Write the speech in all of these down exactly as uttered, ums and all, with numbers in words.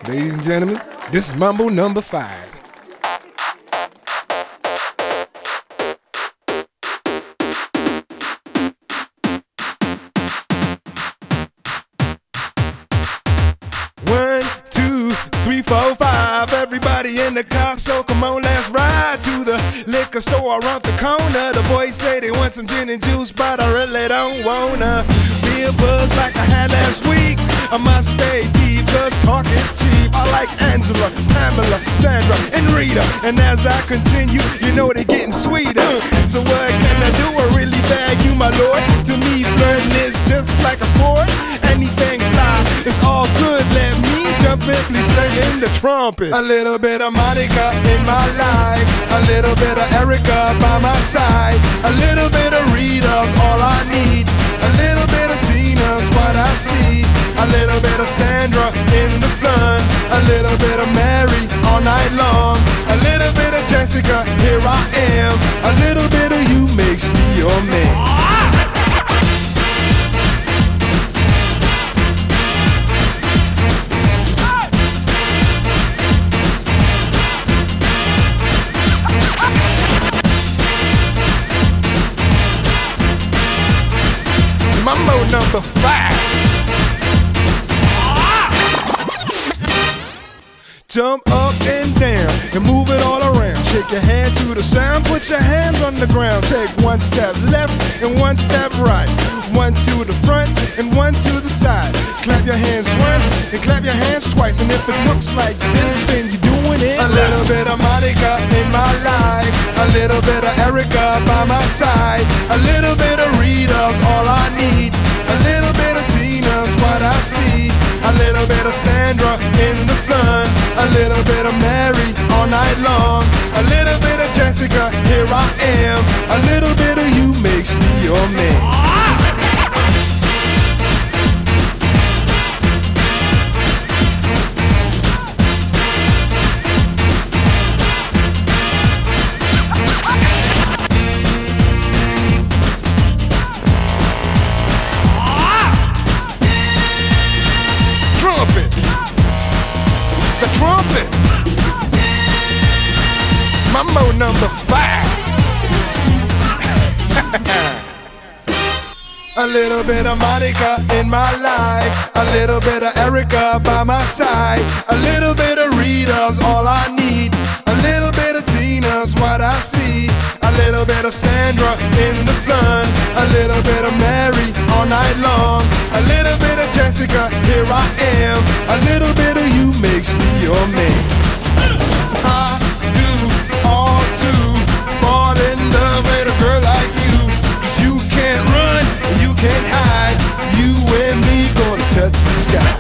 Ladies and gentlemen, this is Mambo number five. One, two, three, four, five. Everybody in the car, so come on, let's ride to the liquor store around the corner. The boys say they want some gin and juice, but I really don't wanna be a buzz like I had last week. I must stay deep, cause talk is cheap. I like Angela, Pamela, Sandra, and Rita. And as I continue, you know they're getting sweeter. So what can I do? I really bag you, my lord. To me, flirting is just like a sport. Anything fly, it's all good. Let me jump in, please sing in the trumpet. A little bit of Monica in my life, a little bit of Erica by my side, a little bit of Rita's all I need, a little bit of Tina's what I see, a little bit of Sandra in the sun, a little bit of Mary all night long, a little bit of Jessica, here I am, a little bit of you makes me your man. Mambo number five. Jump up and down and move it all around. Shake your hand to the sound, put your hands on the ground. Take one step left and one step right. One to the front and one to the side. Clap your hands once and clap your hands twice. And if it looks like this, then you're doing it. A little bit of Monica in my life, a little bit of Erica by my side, a little bit of Rita's all I need, a little bit of Tina's what I see, a little bit of Sandra in the sun, a little bit of Mary all night long, a little bit of Jessica, here I am, a little bit of you makes me your man. The trumpet. Mambo number five. A little bit of Monica in my life, a little bit of Erica by my side, a little bit of Rita's all I need, a little bit of Tina's what I see, a little bit of Sandra in the sun, a little bit of Mary all night long, a little bit of Jessica, here I am, a little bit of you makes me your man. I do all to fall in love with a girl like you, 'cause you can't run, you can't hide, you and me gonna touch the sky.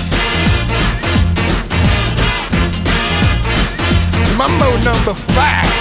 Mambo number five.